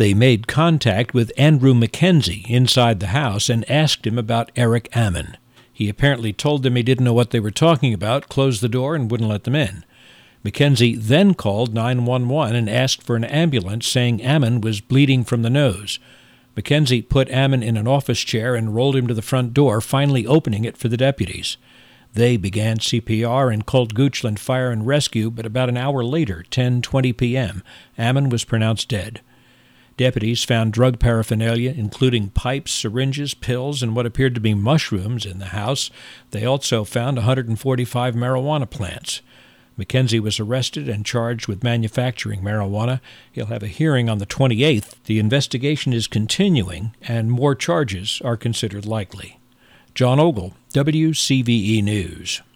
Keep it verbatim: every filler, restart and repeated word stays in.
They made contact with Andrew McKenzie inside the house and asked him about Eric Ammon. He apparently told them he didn't know what they were talking about, closed the door, and wouldn't let them in. McKenzie then called nine one one and asked for an ambulance, saying Ammon was bleeding from the nose. McKenzie put Ammon in an office chair and rolled him to the front door, finally opening it for the deputies. They began C P R and called Goochland Fire and Rescue, but about an hour later, ten twenty p.m., Ammon was pronounced dead. Deputies found drug paraphernalia, including pipes, syringes, pills, and what appeared to be mushrooms in the house. They also found one hundred forty-five marijuana plants. McKenzie was arrested and charged with manufacturing marijuana. He'll have a hearing on the twenty-eighth. The investigation is continuing, and more charges are considered likely. John Ogle, W C V E News.